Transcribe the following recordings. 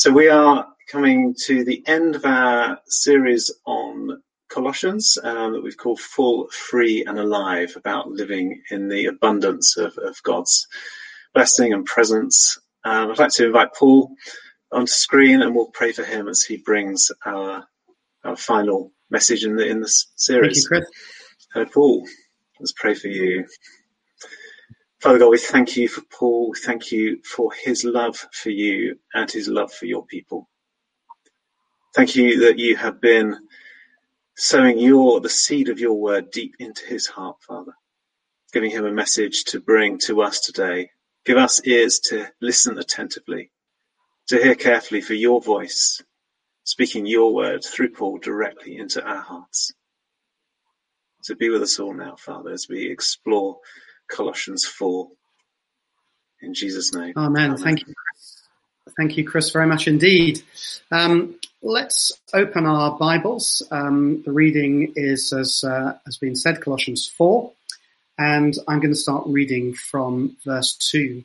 So we are coming to the end of our series on Colossians that we've called Full, Free and Alive, about living in the abundance of God's blessing and presence. I'd like to invite Paul onto screen and we'll pray for him as he brings our final message in the series. Thank you, Chris. Paul, let's pray for you. Father God, we thank you for Paul. Thank you for his love for you and his love for your people. Thank you that you have been sowing the seed of your word deep into his heart, Father, giving him a message to bring to us today. Give us ears to listen attentively, to hear carefully for your voice, speaking your word through Paul directly into our hearts. So be with us all now, Father, as we explore Colossians 4. In Jesus' name. Amen. Thank you, Chris. Thank you, Chris, very much indeed. Let's open our Bibles. The reading is, as has been said, Colossians 4, and I'm going to start reading from verse 2.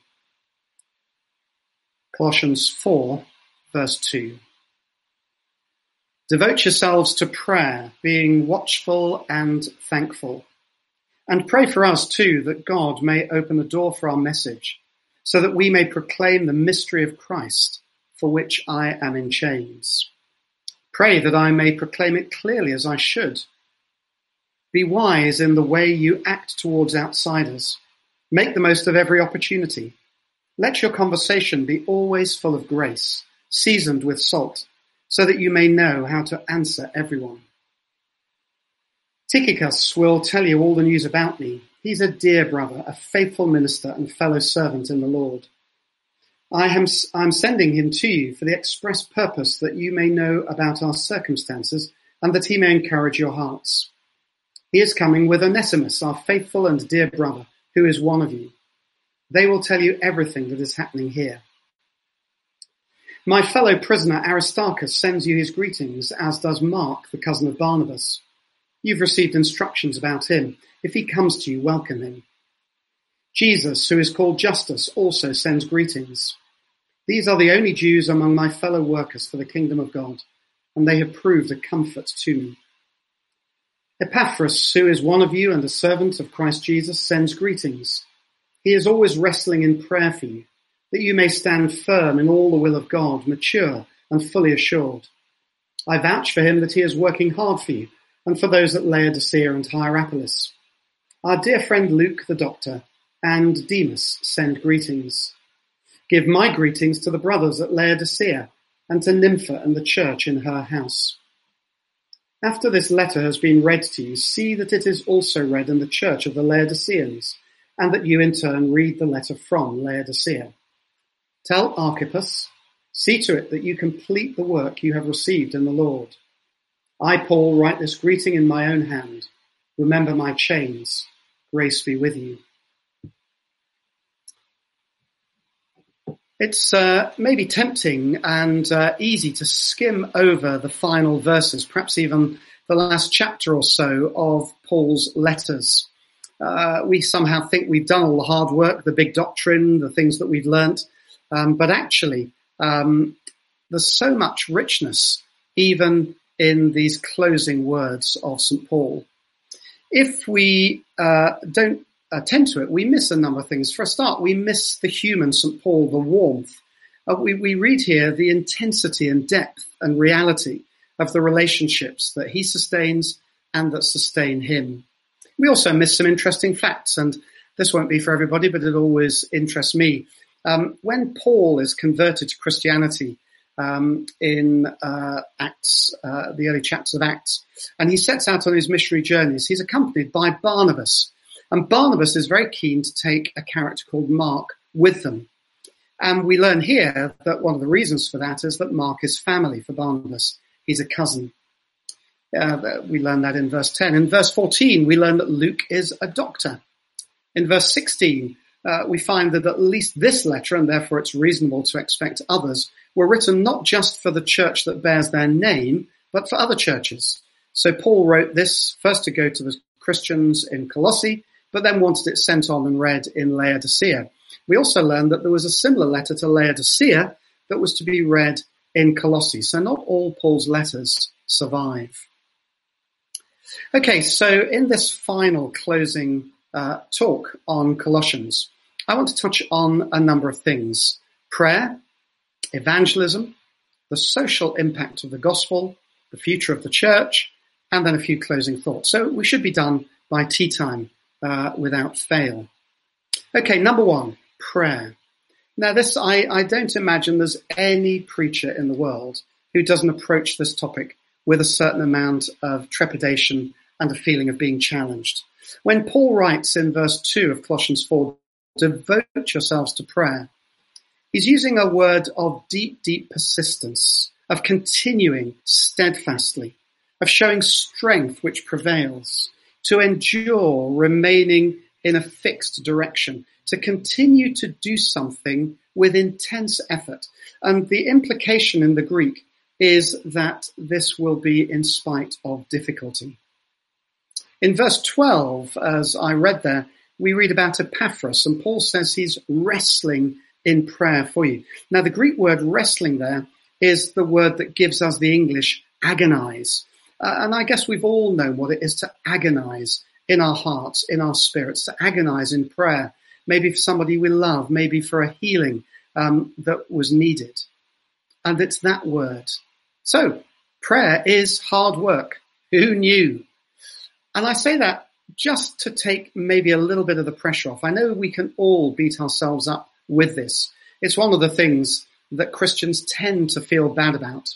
Colossians 4, verse 2. Devote yourselves to prayer, being watchful and thankful. And pray for us too, that God may open the door for our message, so that we may proclaim the mystery of Christ, for which I am in chains. Pray that I may proclaim it clearly as I should. Be wise in the way you act towards outsiders. Make the most of every opportunity. Let your conversation be always full of grace, seasoned with salt, so that you may know how to answer everyone. Tychicus will tell you all the news about me. He's a dear brother, a faithful minister and fellow servant in the Lord. I'm sending him to you for the express purpose that you may know about our circumstances and that he may encourage your hearts. He is coming with Onesimus, our faithful and dear brother, who is one of you. They will tell you everything that is happening here. My fellow prisoner Aristarchus sends you his greetings, as does Mark, the cousin of Barnabas. You've received instructions about him. If he comes to you, welcome him. Jesus, who is called Justus, also sends greetings. These are the only Jews among my fellow workers for the kingdom of God, and they have proved a comfort to me. Epaphras, who is one of you and a servant of Christ Jesus, sends greetings. He is always wrestling in prayer for you, that you may stand firm in all the will of God, mature and fully assured. I vouch for him that he is working hard for you, and for those at Laodicea and Hierapolis. Our dear friend Luke, the doctor, and Demas send greetings. Give my greetings to the brothers at Laodicea, and to Nympha and the church in her house. After this letter has been read to you, see that it is also read in the church of the Laodiceans, and that you in turn read the letter from Laodicea. Tell Archippus, see to it that you complete the work you have received in the Lord. I, Paul, write this greeting in my own hand. Remember my chains. Grace be with you. It's maybe tempting and easy to skim over the final verses, perhaps even the last chapter or so of Paul's letters. We somehow think we've done all the hard work, the big doctrine, the things that we've learnt, but actually there's so much richness even in these closing words of St. Paul. If we don't attend to it, we miss a number of things. For a start, we miss the human St. Paul, the warmth. We read here the intensity and depth and reality of the relationships that he sustains and that sustain him. We also miss some interesting facts, and this won't be for everybody, but it always interests me. When Paul is converted to Christianity, in Acts, the early chapters of Acts, and he sets out on his missionary journeys, he's accompanied by Barnabas. And Barnabas is very keen to take a character called Mark with them. And we learn here that one of the reasons for that is that Mark is family for Barnabas. He's a cousin. We learn that in verse 10. In verse 14, we learn that Luke is a doctor. In verse 16, we find that at least this letter, and therefore it's reasonable to expect others, were written not just for the church that bears their name, but for other churches. So Paul wrote this first to go to the Christians in Colossae, but then wanted it sent on and read in Laodicea. We also learned that there was a similar letter to Laodicea that was to be read in Colossae. So not all Paul's letters survive. Okay, so in this final closing talk on Colossians, I want to touch on a number of things: prayer, evangelism, the social impact of the gospel, the future of the church, and then a few closing thoughts. So we should be done by tea time without fail. Okay, number one, prayer. Now this, I don't imagine there's any preacher in the world who doesn't approach this topic with a certain amount of trepidation and a feeling of being challenged. When Paul writes in verse 2 of Colossians 4, devote yourselves to prayer, he's using a word of deep, deep persistence, of continuing steadfastly, of showing strength which prevails, to endure, remaining in a fixed direction, to continue to do something with intense effort. And the implication in the Greek is that this will be in spite of difficulty. In verse 12, as I read there, we read about Epaphras, and Paul says he's wrestling in prayer for you. Now, the Greek word wrestling there is the word that gives us the English agonize. And I guess we've all known what it is to agonize in our hearts, in our spirits, to agonize in prayer, maybe for somebody we love, maybe for a healing that was needed. And it's that word. So, prayer is hard work. Who knew? And I say that just to take maybe a little bit of the pressure off. I know we can all beat ourselves up with this. It's one of the things that Christians tend to feel bad about.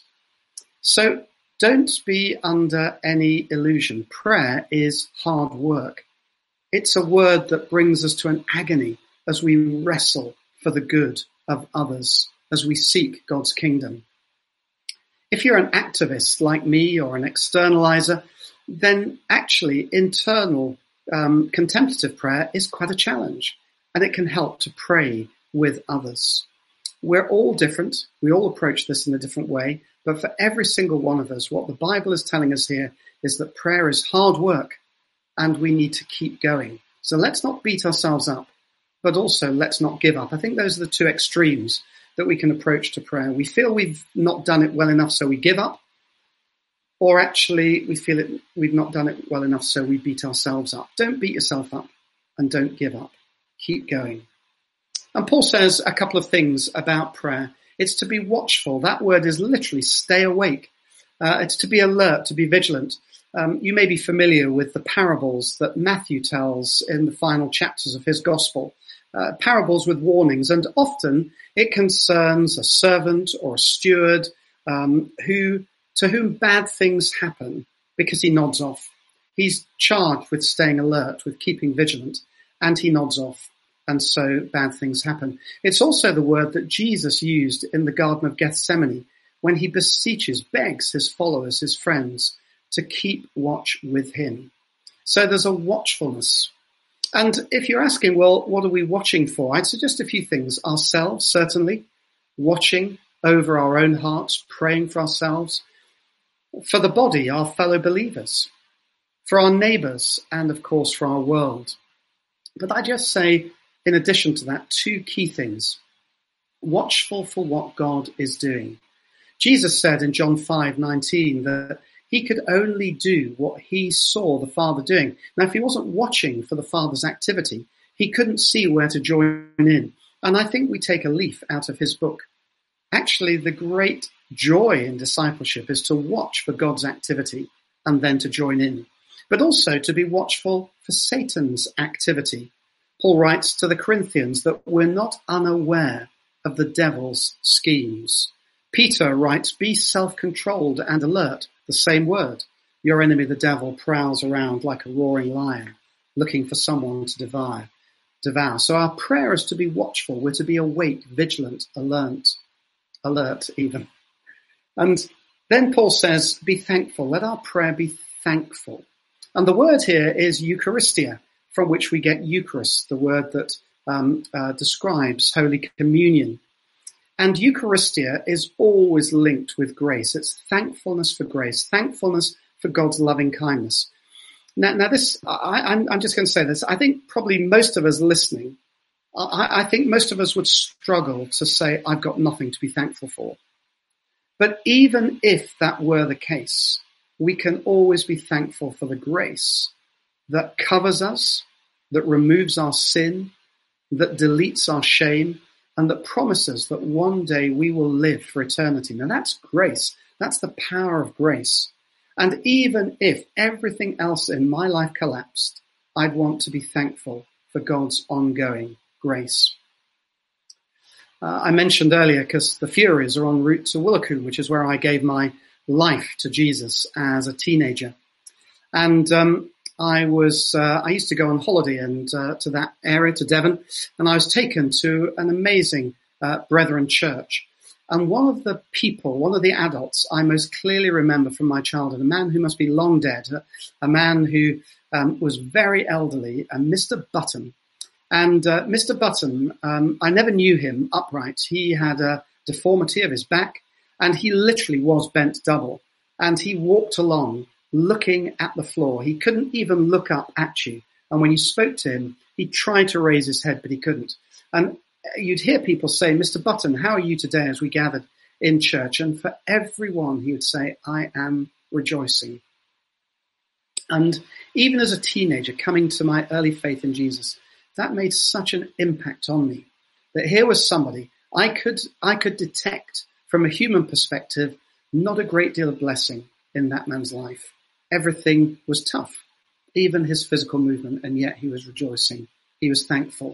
So don't be under any illusion. Prayer is hard work. It's a word that brings us to an agony as we wrestle for the good of others, as we seek God's kingdom. If you're an activist like me or an externalizer, then actually internal contemplative prayer is quite a challenge, and it can help to pray with others. We're all different. We all approach this in a different way, but for every single one of us, what the Bible is telling us here is that prayer is hard work and we need to keep going. So let's not beat ourselves up, but also let's not give up. I think those are the two extremes that we can approach to prayer. We feel we've not done it well enough, so we give up. Or actually, we feel it, we've not done it well enough, so we beat ourselves up. Don't beat yourself up and don't give up. Keep going. And Paul says a couple of things about prayer. It's to be watchful. That word is literally stay awake. It's to be alert, to be vigilant. You may be familiar with the parables that Matthew tells in the final chapters of his gospel. Parables with warnings, and often it concerns a servant or a steward to whom bad things happen because he nods off. He's charged with staying alert, with keeping vigilant, and he nods off, and so bad things happen. It's also the word that Jesus used in the Garden of Gethsemane when he begs his followers, his friends, to keep watch with him. So there's a watchfulness. And if you're asking, well, what are we watching for? I'd suggest a few things. Ourselves, certainly, watching over our own hearts, praying for ourselves. For the body, our fellow believers, for our neighbours, and of course for our world. But I just say, in addition to that, two key things. Watchful for what God is doing. Jesus said in John 5:19 that he could only do what he saw the Father doing. Now, if he wasn't watching for the Father's activity, he couldn't see where to join in. And I think we take a leaf out of his book. Actually, the great joy in discipleship is to watch for God's activity and then to join in, but also to be watchful for Satan's activity. Paul writes to the Corinthians that we're not unaware of the devil's schemes. Peter writes, be self-controlled and alert, the same word. Your enemy, the devil, prowls around like a roaring lion, looking for someone to devour. So our prayer is to be watchful. We're to be awake, vigilant, alert even. And then Paul says, be thankful. Let our prayer be thankful. And the word here is Eucharistia, from which we get Eucharist, the word that describes Holy Communion. And Eucharistia is always linked with grace. It's thankfulness for grace, thankfulness for God's loving kindness. Now this, I'm just going to say this. I think probably most of us listening, I think most of us would struggle to say, I've got nothing to be thankful for. But even if that were the case, we can always be thankful for the grace that covers us, that removes our sin, that deletes our shame, and that promises that one day we will live for eternity. Now that's grace. That's the power of grace. And even if everything else in my life collapsed, I'd want to be thankful for God's ongoing grace. I mentioned earlier, because the Furies are en route to Willoughby, which is where I gave my life to Jesus as a teenager. And I used to go on holiday and to that area, to Devon, and I was taken to an amazing Brethren church. And one of the adults I most clearly remember from my childhood, a man who must be long dead, a man who was very elderly, Mr. Button. And Mr. Button, I never knew him upright. He had a deformity of his back, and he literally was bent double. And he walked along looking at the floor. He couldn't even look up at you. And when you spoke to him, he tried to raise his head, but he couldn't. And you'd hear people say, "Mr. Button, how are you today?" as we gathered in church. And for everyone, he would say, "I am rejoicing." And even as a teenager coming to my early faith in Jesus, that made such an impact on me, that here was somebody I could detect from a human perspective, not a great deal of blessing in that man's life. Everything was tough, even his physical movement, and yet he was rejoicing. He was thankful.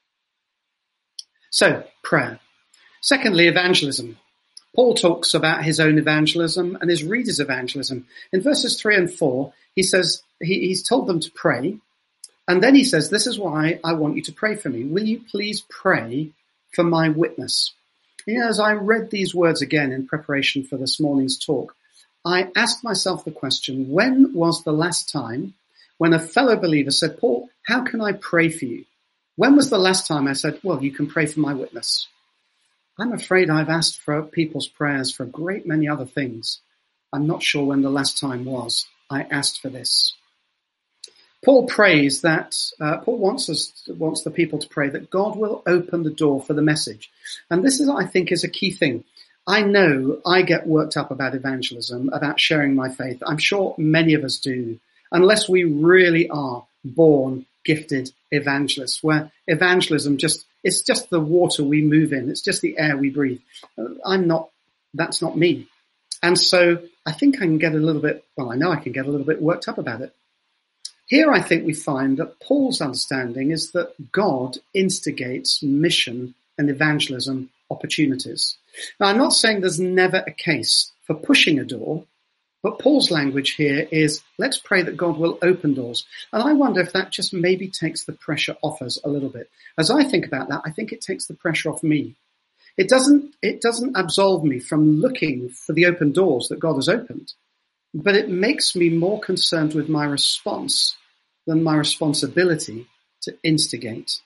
So, prayer. Secondly, evangelism. Paul talks about his own evangelism and his readers' evangelism. In verses 3 and 4, he says he's told them to pray. And then he says, "This is why I want you to pray for me. Will you please pray for my witness?" You know, as I read these words again in preparation for this morning's talk, I asked myself the question, when was the last time when a fellow believer said, "Paul, how can I pray for you?" When was the last time I said, "Well, you can pray for my witness"? I'm afraid I've asked for people's prayers for a great many other things. I'm not sure when the last time was I asked for this. Paul prays that, Paul wants the people to pray that God will open the door for the message. And this is, I think, is a key thing. I know I get worked up about evangelism, about sharing my faith. I'm sure many of us do, unless we really are born gifted evangelists, where evangelism it's just the water we move in. It's just the air we breathe. That's not me. And so I think I know I can get a little bit worked up about it. Here I think we find that Paul's understanding is that God instigates mission and evangelism opportunities. Now, I'm not saying there's never a case for pushing a door, but Paul's language here is, let's pray that God will open doors. And I wonder if that just maybe takes the pressure off us a little bit. As I think about that, I think it takes the pressure off me. It doesn't absolve me from looking for the open doors that God has opened, but it makes me more concerned with my response than my responsibility to instigate.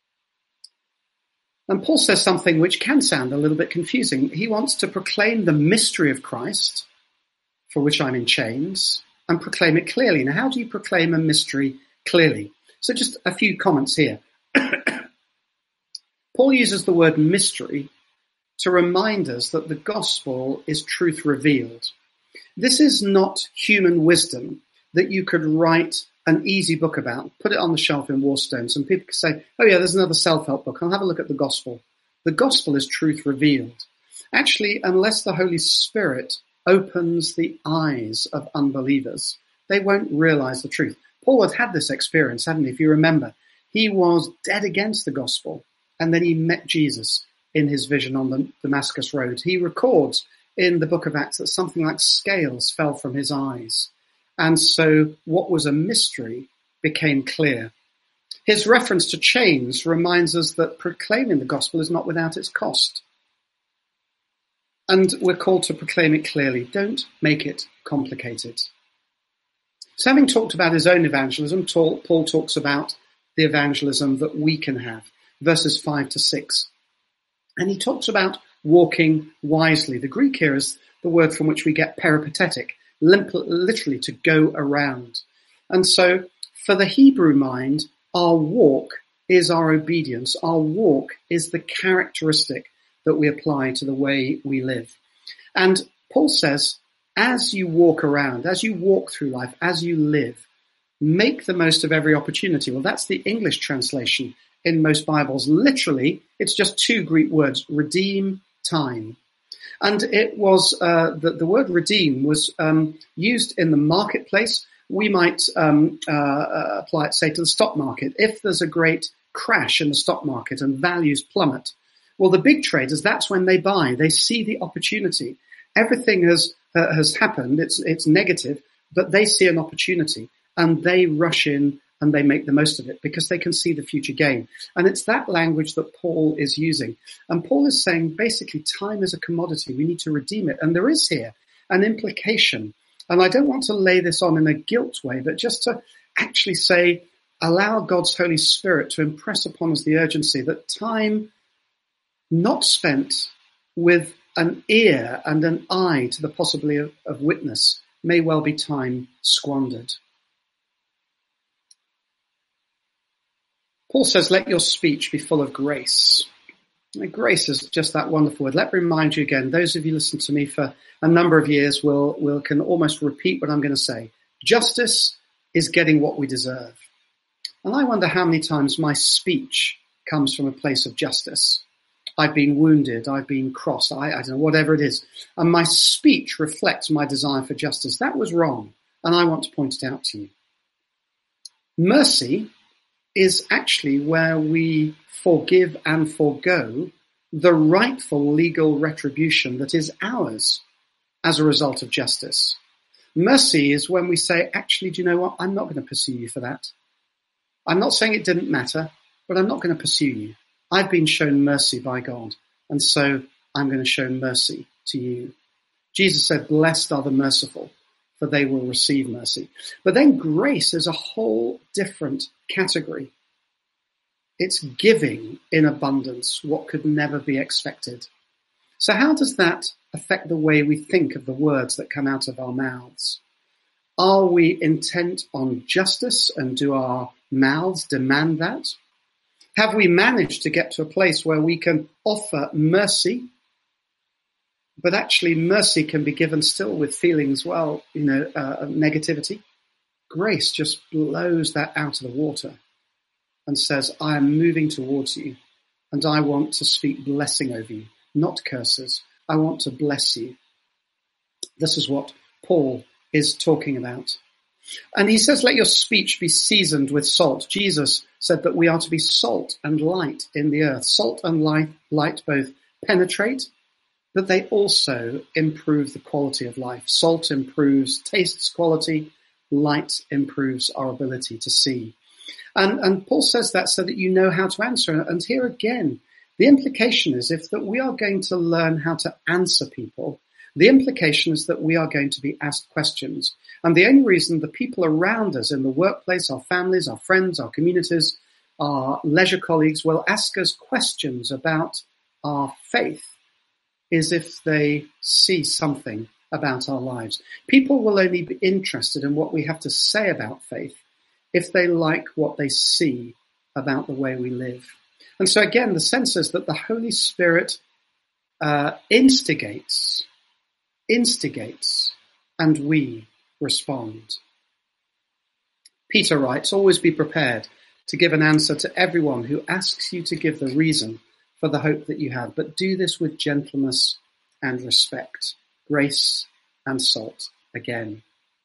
And Paul says something which can sound a little bit confusing. He wants to proclaim the mystery of Christ, for which I'm in chains, and proclaim it clearly. Now, how do you proclaim a mystery clearly? So just a few comments here. Paul uses the word mystery to remind us that the gospel is truth revealed. This is not human wisdom that you could write an easy book about, put it on the shelf in Warstones, and people could say, "Oh yeah, there's another self-help book. I'll have a look at the gospel." The gospel is truth revealed. Actually, unless the Holy Spirit opens the eyes of unbelievers, they won't realize the truth. Paul had this experience, hadn't he? If you remember, he was dead against the gospel, and then he met Jesus in his vision on the Damascus Road. He records in the book of Acts that something like scales fell from his eyes. And so what was a mystery became clear. His reference to chains reminds us that proclaiming the gospel is not without its cost. And we're called to proclaim it clearly. Don't make it complicated. So having talked about his own evangelism, Paul talks about the evangelism that we can have, verses 5 to 6. And he talks about walking wisely. The Greek here is the word from which we get peripatetic, literally to go around. And so for the Hebrew mind, our walk is our obedience. Our walk is the characteristic that we apply to the way we live. And Paul says, as you walk around, as you walk through life, as you live, make the most of every opportunity. Well, that's the English translation in most Bibles. Literally, it's just two Greek words, redeem time. And it was, the word redeem was used in the marketplace. We might apply it, say, to the stock market. If there's a great crash in the stock market and values plummet, well, the big traders, that's when they buy. They see the opportunity. Everything has happened. It's negative, but they see an opportunity and they rush in and they make the most of it because they can see the future gain. And it's that language that Paul is using. And Paul is saying, basically, time is a commodity. We need to redeem it. And there is here an implication. And I don't want to lay this on in a guilt way, but just to actually say, allow God's Holy Spirit to impress upon us the urgency that time not spent with an ear and an eye to the possibility of witness may well be time squandered. Paul says, let your speech be full of grace. Now, grace is just that wonderful word. Let me remind you again, those of you who listened to me for a number of years can almost repeat what I'm going to say. Justice is getting what we deserve. And I wonder how many times my speech comes from a place of justice. I've been wounded, I've been crossed, I don't know, whatever it is. And my speech reflects my desire for justice. That was wrong, and I want to point it out to you. Mercy is actually where we forgive and forego the rightful legal retribution that is ours as a result of justice. Mercy is when we say, actually, do you know what? I'm not going to pursue you for that. I'm not saying it didn't matter, but I'm not going to pursue you. I've been shown mercy by God, and so I'm going to show mercy to you. Jesus said, blessed are the merciful, for they will receive mercy. But then grace is a whole different category. It's giving in abundance what could never be expected. So how does that affect the way we think of the words that come out of our mouths? Are we intent on justice, and do our mouths demand that? Have we managed to get to a place where we can offer mercy, but actually mercy can be given still with feelings, of negativity? Grace just blows that out of the water and says, I am moving towards you, and I want to speak blessing over you, not curses. I want to bless you. This is what Paul is talking about. And he says, let your speech be seasoned with salt. Jesus said that we are to be salt and light in the earth. Salt and light both penetrate, but they also improve the quality of life. Salt improves taste's quality. Light improves our ability to see. And Paul says that so that you know how to answer. And here again, the implication is that we are going to learn how to answer people, the implication is that we are going to be asked questions. And the only reason the people around us in the workplace, our families, our friends, our communities, our leisure colleagues will ask us questions about our faith is if they see something about our lives. People will only be interested in what we have to say about faith if they like what they see about the way we live. And so again, the sense is that the Holy Spirit instigates, and we respond. Peter writes, always be prepared to give an answer to everyone who asks you to give the reason for the hope that you have, but do this with gentleness and respect, grace and salt again.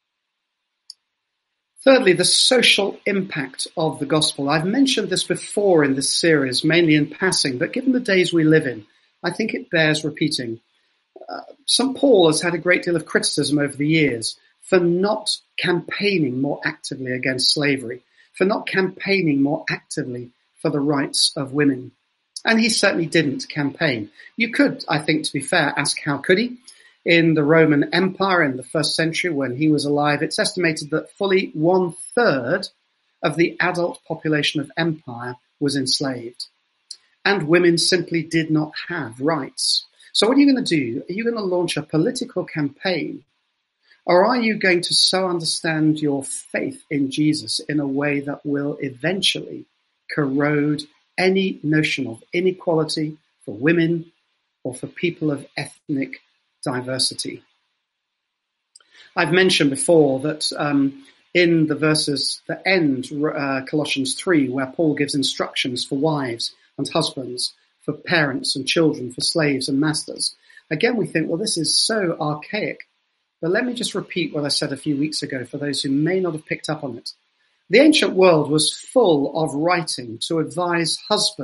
Thirdly, the social impact of the gospel. I've mentioned this before in this series, mainly in passing, but given the days we live in, I think it bears repeating. St. Paul has had a great deal of criticism over the years for not campaigning more actively against slavery, for not campaigning more actively for the rights of women. And he certainly didn't campaign. You could, I think, to be fair, ask how could he? In the Roman Empire in the first century when he was alive, it's estimated that fully 1/3 of the adult population of empire was enslaved. And women simply did not have rights. So what are you going to do? Are you going to launch a political campaign? Or are you going to so understand your faith in Jesus in a way that will eventually corrode any notion of inequality for women or for people of ethnic diversity. I've mentioned before that in the verses that end Colossians 3, where Paul gives instructions for wives and husbands, for parents and children, for slaves and masters, again we think, well, this is so archaic. But let me just repeat what I said a few weeks ago for those who may not have picked up on it. The ancient world was full of writing to advise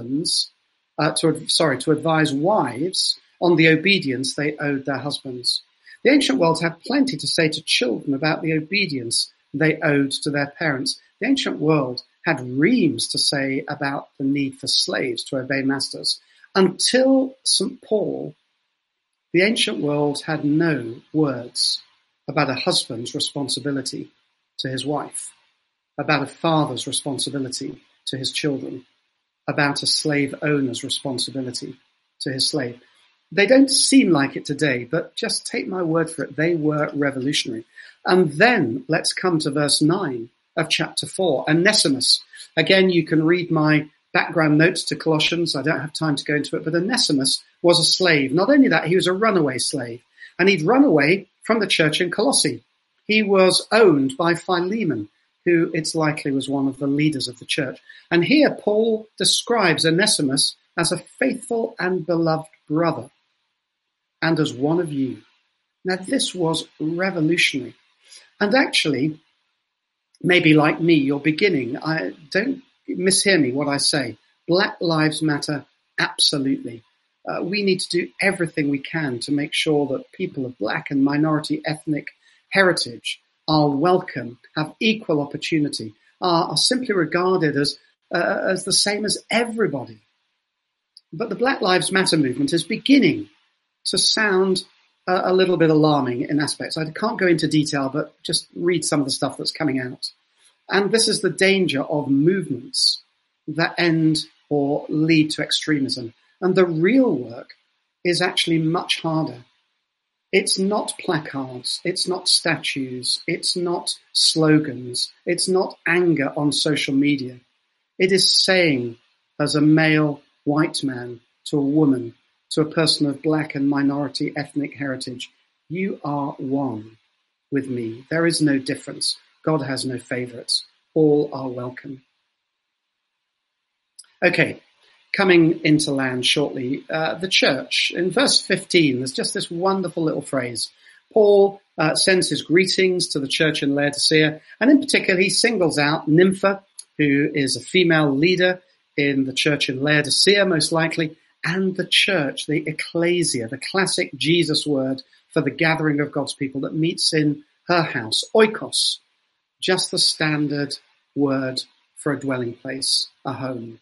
to advise wives on the obedience they owed their husbands. The ancient world had plenty to say to children about the obedience they owed to their parents. The ancient world had reams to say about the need for slaves to obey masters. Until St. Paul, the ancient world had no words about a husband's responsibility to his wife, about a father's responsibility to his children, about a slave owner's responsibility to his slave. They don't seem like it today, but just take my word for it, they were revolutionary. And then let's come to verse 9 of chapter 4, Onesimus. Again, you can read my background notes to Colossians. I don't have time to go into it, but Onesimus was a slave. Not only that, he was a runaway slave, and he'd run away from the church in Colossae. He was owned by Philemon, who it's likely was one of the leaders of the church. And here Paul describes Onesimus as a faithful and beloved brother, and as one of you. Now this was revolutionary. And actually, maybe like me, you're beginning, don't mishear me what I say. Black Lives Matter, absolutely. We need to do everything we can to make sure that people of black and minority ethnic heritage are welcome, have equal opportunity, are simply regarded as the same as everybody. But the Black Lives Matter movement is beginning to sound a little bit alarming in aspects. I can't go into detail, but just read some of the stuff that's coming out. And this is the danger of movements that end or lead to extremism. And the real work is actually much harder. It's not placards, it's not statues, it's not slogans, it's not anger on social media. It is saying, as a male white man to a woman, to a person of black and minority ethnic heritage, you are one with me. There is no difference. God has no favorites. All are welcome. Okay, coming into land shortly, the church. In verse 15, there's just this wonderful little phrase. Paul sends his greetings to the church in Laodicea, and in particular, he singles out Nympha, who is a female leader in the church in Laodicea, most likely, and the church, the ecclesia, the classic Jesus word for the gathering of God's people that meets in her house, oikos, just the standard word for a dwelling place, a home.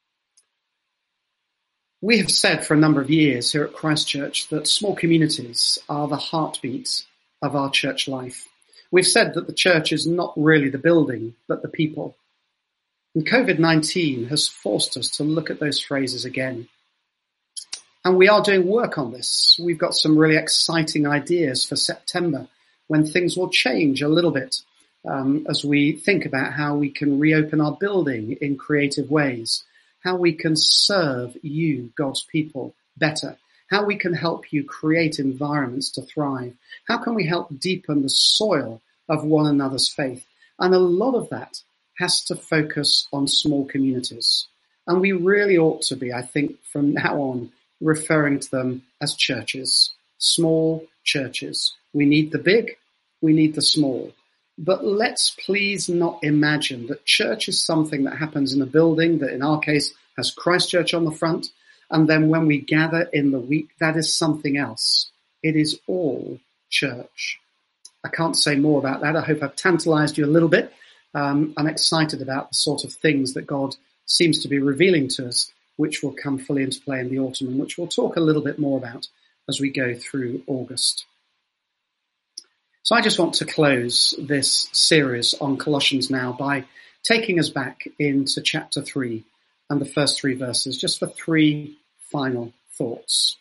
We have said for a number of years here at Christ Church that small communities are the heartbeat of our church life. We've said that the church is not really the building, but the people. And COVID-19 has forced us to look at those phrases again. And we are doing work on this. We've got some really exciting ideas for September when things will change a little bit as we think about how we can reopen our building in creative ways, how we can serve you, God's people, better, how we can help you create environments to thrive, how can we help deepen the soil of one another's faith. And a lot of that has to focus on small communities. And we really ought to be, I think, from now on, referring to them as churches, small churches. We need the big, we need the small. But let's please not imagine that church is something that happens in a building that in our case has Christ Church on the front. And then when we gather in the week, that is something else. It is all church. I can't say more about that. I hope I've tantalized you a little bit. I'm excited about the sort of things that God seems to be revealing to us, which will come fully into play in the autumn and which we'll talk a little bit more about as we go through August. So I just want to close this series on Colossians now by taking us back into chapter 3 and the first 3 verses, just for 3 final thoughts.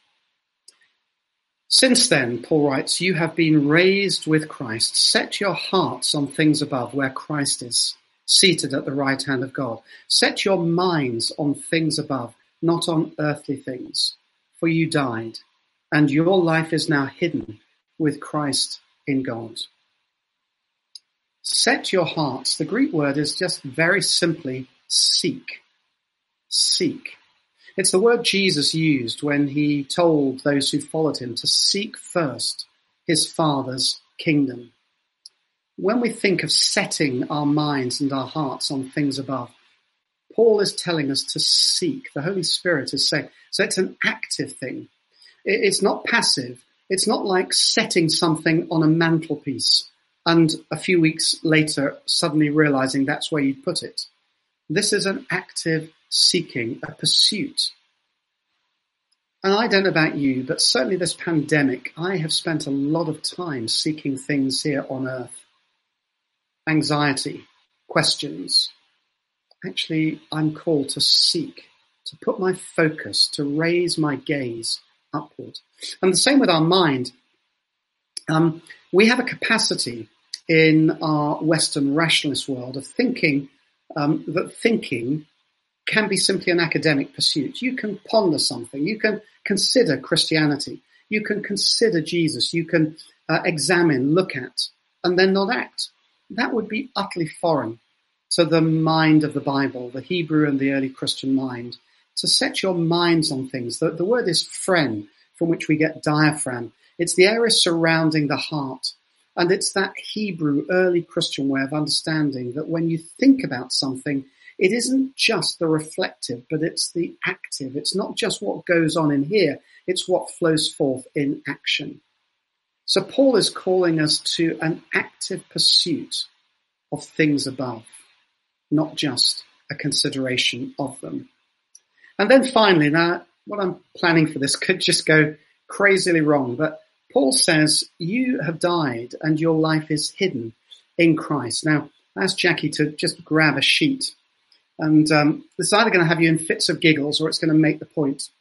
Since then, Paul writes, you have been raised with Christ. Set your hearts on things above where Christ is, seated at the right hand of God. Set your minds on things above, not on earthly things. For you died, and your life is now hidden with Christ in God. Set your hearts. The Greek word is just very simply seek. Seek. It's the word Jesus used when he told those who followed him to seek first his Father's kingdom. When we think of setting our minds and our hearts on things above, Paul is telling us to seek. The Holy Spirit is saying, so it's an active thing. It's not passive. It's not like setting something on a mantelpiece and a few weeks later suddenly realizing that's where you'd put it. This is an active seeking, a pursuit. And I don't know about you, but certainly this pandemic, I have spent a lot of time seeking things here on earth. Anxiety, questions. Actually, I'm called to seek, to put my focus, to raise my gaze upward. And the same with our mind. We have a capacity in our Western rationalist world of thinking that thinking can be simply an academic pursuit. You can ponder something. You can consider Christianity. You can consider Jesus. You can examine, look at, and then not act. That would be utterly foreign to the mind of the Bible, the Hebrew and the early Christian mind. To set your minds on things. The word is phren, from which we get diaphragm. It's the area surrounding the heart. And it's that Hebrew early Christian way of understanding that when you think about something, it isn't just the reflective, but it's the active. It's not just what goes on in here. It's what flows forth in action. So Paul is calling us to an active pursuit of things above, not just a consideration of them. And then finally, now what I'm planning for this could just go crazily wrong, but Paul says, you have died and your life is hidden in Christ. Now, I asked Jackie to just grab a sheet. And it's either going to have you in fits of giggles or it's going to make the point.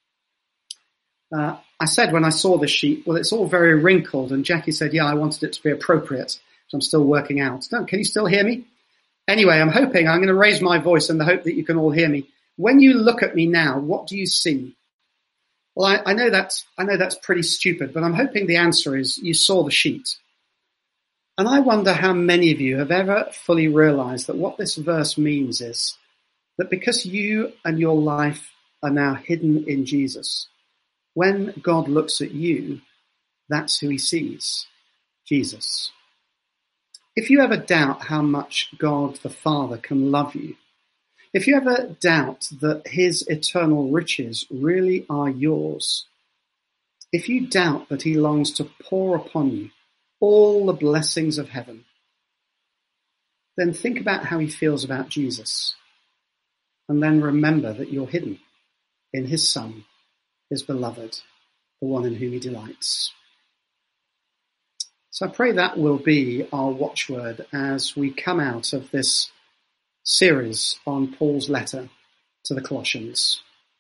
I said when I saw this sheet, well, it's all very wrinkled. And Jackie said, yeah, I wanted it to be appropriate. So I'm still working out. No, can you still hear me? Anyway, I'm going to raise my voice in the hope that you can all hear me. When you look at me now, what do you see? Well, I know that's pretty stupid, but I'm hoping the answer is you saw the sheet. And I wonder how many of you have ever fully realized that what this verse means is that because you and your life are now hidden in Jesus, when God looks at you, that's who he sees, Jesus. If you ever doubt how much God the Father can love you, if you ever doubt that his eternal riches really are yours, if you doubt that he longs to pour upon you all the blessings of heaven, then think about how he feels about Jesus. And then remember that you're hidden in his Son, his beloved, the one in whom he delights. So I pray that will be our watchword as we come out of this series on Paul's letter to the Colossians.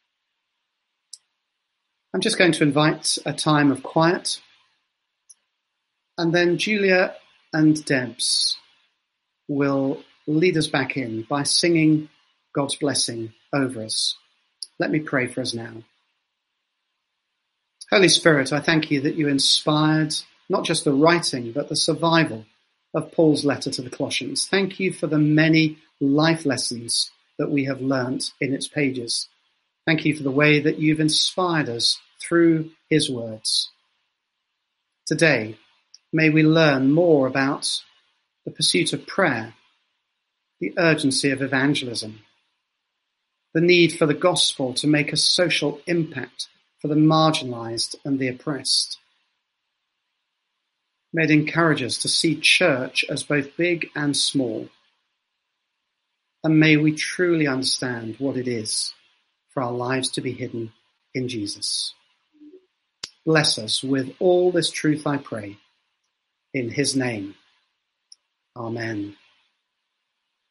I'm just going to invite a time of quiet. And then Julia and Debs will lead us back in by singing God's blessing over us. Let me pray for us now. Holy Spirit, I thank you that you inspired not just the writing, but the survival of Paul's letter to the Colossians. Thank you for the many life lessons that we have learnt in its pages. Thank you for the way that you've inspired us through his words. Today, may we learn more about the pursuit of prayer, the urgency of evangelism, the need for the gospel to make a social impact for the marginalized and the oppressed. May it encourage us to see church as both big and small. And may we truly understand what it is for our lives to be hidden in Jesus. Bless us with all this truth, I pray. In his name. Amen.